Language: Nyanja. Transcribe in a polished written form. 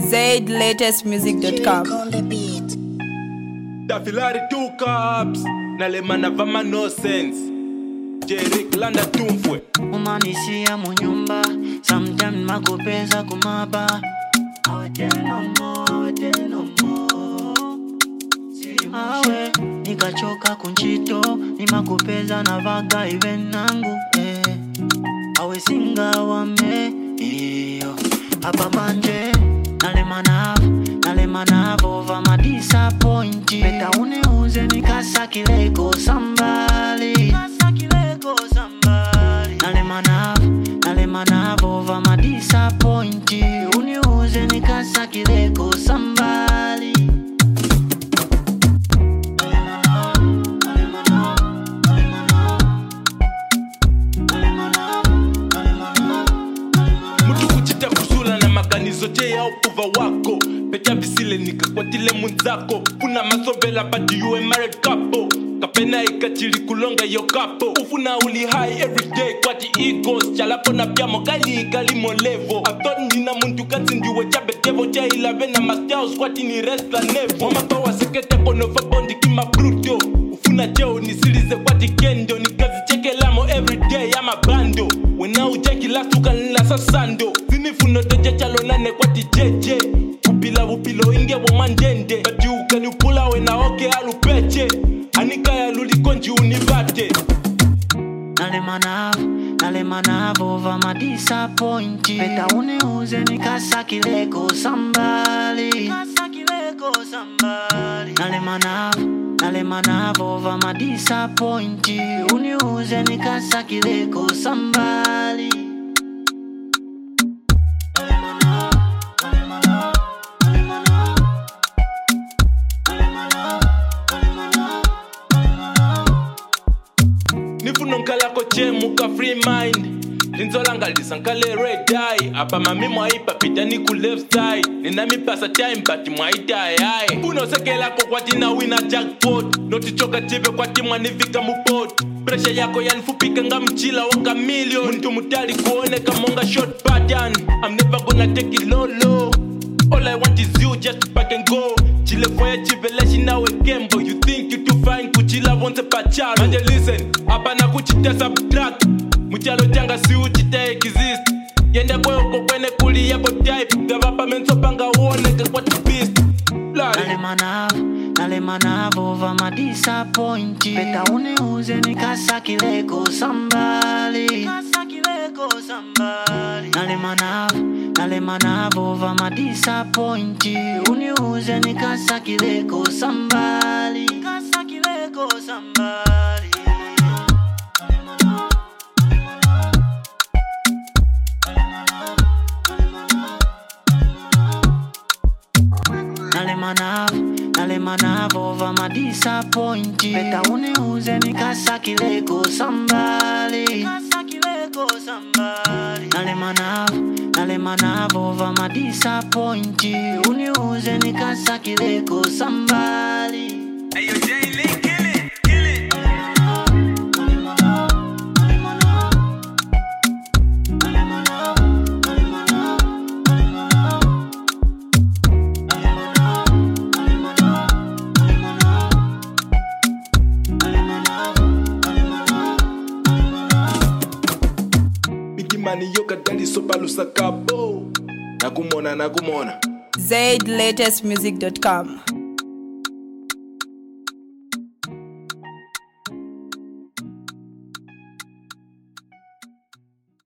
ZLatestmusic.com. Dafilari 2 cups nalemana vama no sense Jerick Landa tumfwe umanisia munyumba sometimes makupeza kumaba awe nikachoka kunchito nimakupeza na vaga even nangu awe singa wame iyo hapa manje nalemana over my disappointed beta uniuze nikasakileko somebody nalemana over my disappointed uniuze nikasakileko somebody Mutu kuchita kusula na maganizo je ya upuva wako Pecha visile nikakwatile munzako Funa masobela but you a married couple Kapena ikachili kulonga yo kapo Ufuna uli high everyday kwati egos Chalapo na piamo gali molevo I thought nina muntu kansi ndiwe chabe devo Cha ilavena mastiaos kwati ni resta nevo Wama pawa sekete kono fabondi kima bruto Ufuna jeo nisilize kwati kendo Nikazi cheke lamo everyday ama bando Wena ujeki lasuka nila sasando Zinifuno doje chalo nane kwati jeje Upilo inge womandende But you can you pull out wena oke alupeche Anika ya lulikonji unibate nalemana over my disappointed beta uniuze nikasakileko somebody nalemana over my disappointed uniuze nikasakileko somebody Nifuno nkalako chemuka free mind Linzola ngalisa nkale red eye Apa mami mwaipa pita niku left side Nina mi pasa time but mwaita ayaye Uno sekela ko kwati na wina jackpot Noti choka tibe kwati mwanivika mupot Pressure yako yanifupika nga mchila waka million Muntu mutali kuone kamonga short pattern I'm never gonna take it low All I want is you just to pack and go Chile foya chiveleshi nawe kembo You think you too fine kuchila wonse pachalo Manje listen, hapa na kuchita subtract Muchalo changa si uchita exist Yenda kweo kwene kuli yako type Gavapa menso panga uone kakwati beast nalemana over my disappointed beta uniuze nikasakileko somebody nalemana over my disappointed uniuze nikasakileko somebody nalemana over my disappointed beta uniuze nikasakileko somebody nalemana over my disappointed uniuze nikasakileko somebody Hey yo J-Link, kill it Mani yoka dali sopa lusa kabo Nakumona ZLatestmusic.com.